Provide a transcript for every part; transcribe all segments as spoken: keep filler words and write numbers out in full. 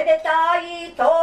めでたいところ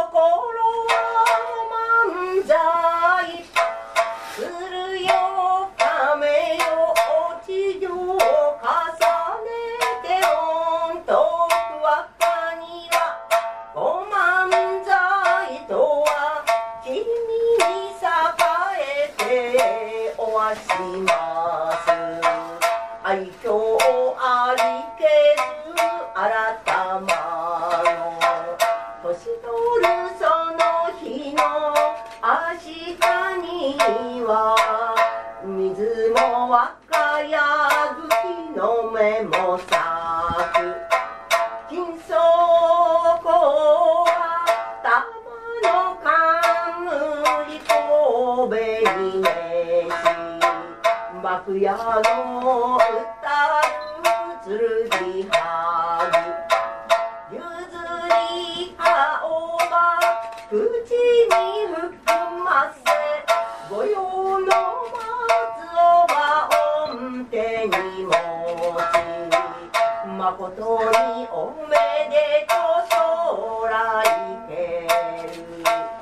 は漫才するよ亀よ地上重ねて音徳若にはご漫才とは君に栄えておわします愛嬌ありけず改まの年取るその日の明日には水も若や月の目も咲く金相公は玉の冠神戸に召し幕屋の歌る剣はぎ譲り青葉口に含ませ御用の松尾は御手に持ち誠におめでとう空いける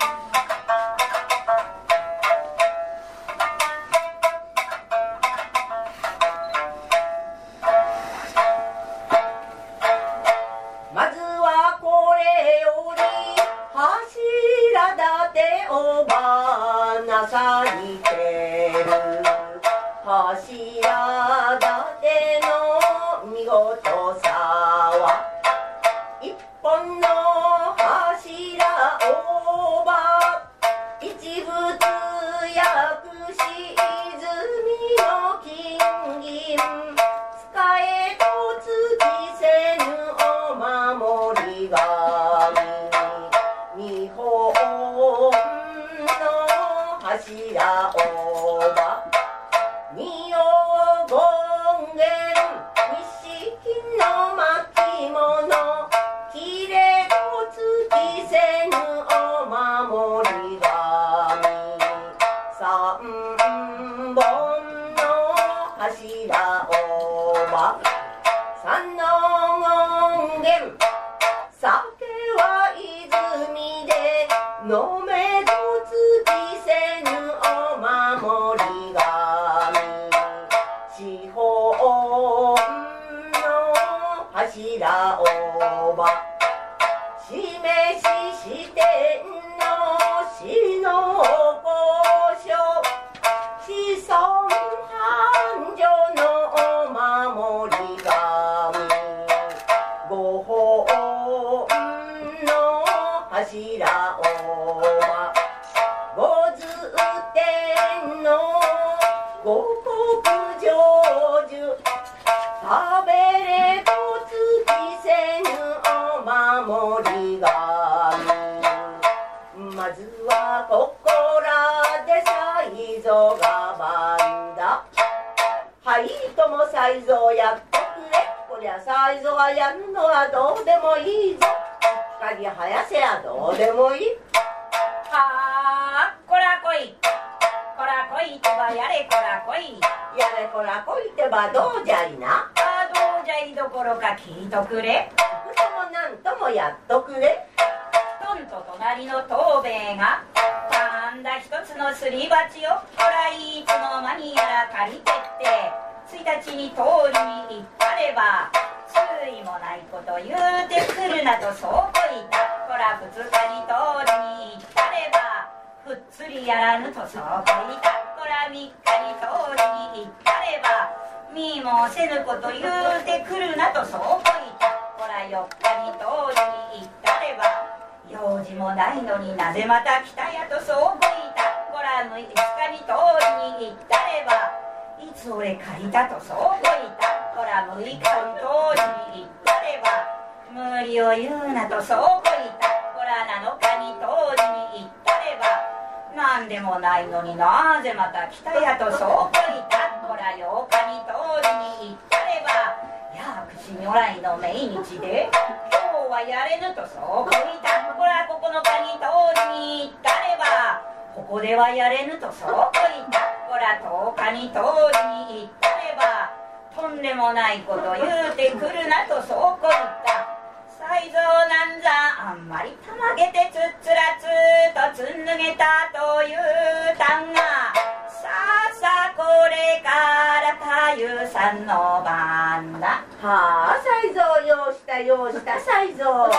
まずはこれより柱立てをばなさいてる柱立ての見事さは一本の柱をば一物薬し泉の金銀使えと尽きせぬお守り神日本の柱をば二黄金錦の巻物きれと尽きせぬお守り神三本の柱をば三の権現酒は泉で飲めど尽きせぬお守り神四方の柱をば示し四天の死の交渉子孫繁盛のお守り神ご本の柱をばごず天の五穀成就食べれと尽きせぬお守り神まずはここらで才蔵が番だはいとも才蔵やっとくれこりゃ才蔵はやるのはどうでもいいぞ鍵生やせやどうでもいいはあこらこいこらこいってばやれこらこいやれこらこいってばどうじゃいなあどうじゃいどころか聞いとくれくともなんともやっとくれとんと隣の藤兵衛がたんだ一つのすり鉢をほらいつの間にやら借りてってついたちに通りに行ったればついもないこと言うてくるなとそうこいたほら二日に通りに行ったればふっつりやらぬとそうこいたほら三日に通りに行ったれば見もせぬこと言うてくるなとそうこいたほら四日に通りに行ったれば用事もないのになぜまた来たやとそうこいたほら六日に通りに行ったればいつ俺借りたとそうこいたほら六日に通りに行ったれば無理を言うなとそうこいたほら七日に通りに行ったればなんでもないのになぜまた来たやとそうこいたほら八日に通りに行ったればやあ口如来の命日で今日はやれぬとそうこいたほら九日に通りに行ったればここではやれぬとそうこいたほら十日に通りに行ったればとんでもないこと言うてくるなとそうこいた才蔵なんざあんまりげてつっつらつとつんぬげたというたんが、さあさあこれから太夫さんの番だ。 はあ、才蔵、ようしたようした才蔵。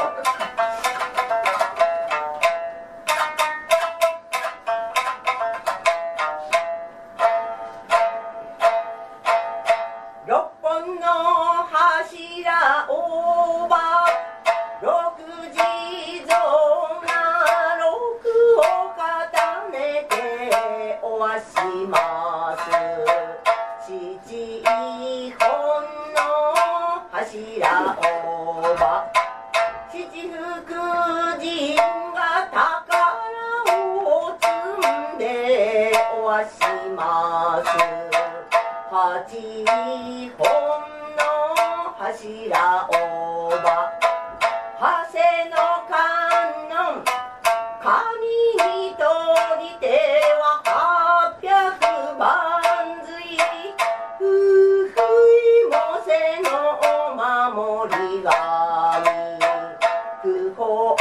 六本の柱オーバー、六地蔵が六を重ねておわします。七本の柱オーバー、七福神が宝を積んでおわします。八本の柱オーバー、長谷の観音神にとりては八百万髄、夫婦もせのお守り神、不本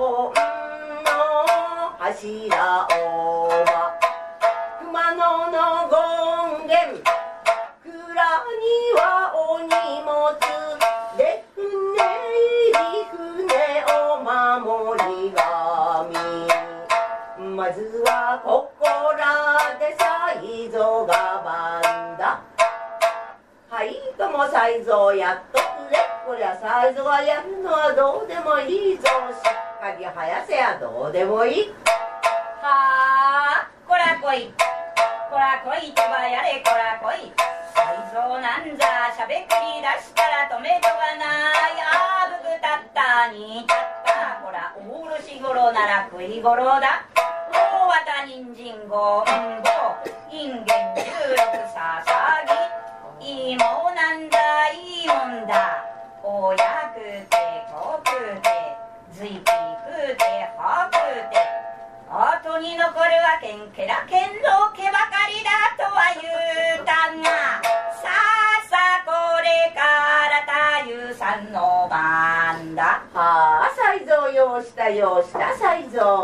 の柱オーバー、熊野の権現蔵にはお荷物で船入り船お守り神、まずはここらで才蔵が番だ。はいとも才蔵やっとくれ。こりゃ才蔵がやるのはどうでもいいぞ。しっかり早せやどうでもいい。 はあ、こらこいこらこいとばやれこらこい。才蔵なんざしゃべくり出したら止めどがない。あぶくたったにたったこらおろしごろなら食いごろだ。大綿人参ごんぼインゲンじゅうろくささぎ、いいもんなんだいいもんだ。おやくてこくてずいきくてはくて、後に残るはけんけらけんの毛ばかりだとは言うたが、さあさあこれから太夫さんの番だ。 はあ、才蔵ようしたようした才蔵。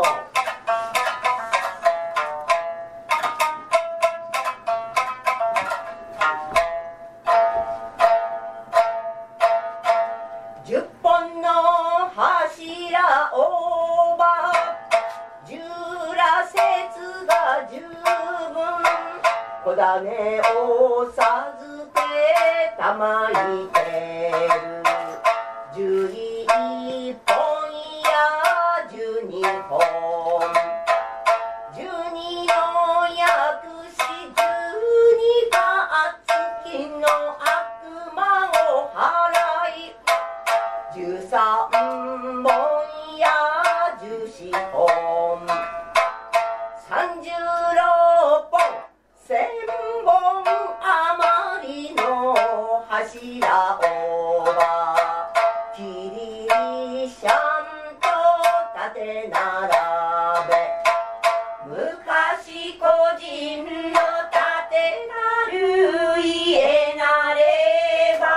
十本の柱オーバー、十羅節が十分、小種を授けたまいてる。十一本や十二本、十二の薬師、十二が月の悪魔を払い、十三本や十四本、三十六本、千本余りの柱オーバー、キリシャンと立て並べ、昔個人の建てなる家なれば、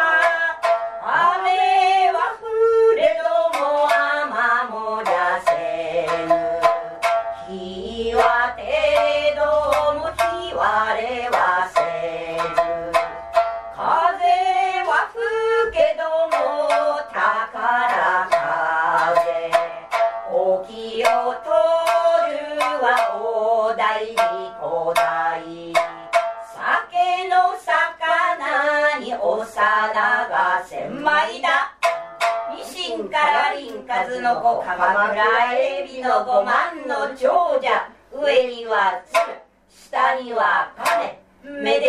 雨は降れども雨もじゃせぬ、日はてども日割れはせず、風は吹けども宝風、沖を取るは大台小台、酒の魚にお皿が千枚だ。ニシンから輪数の子、鎌倉エビの五万の長者、上には鶴、下には金、めで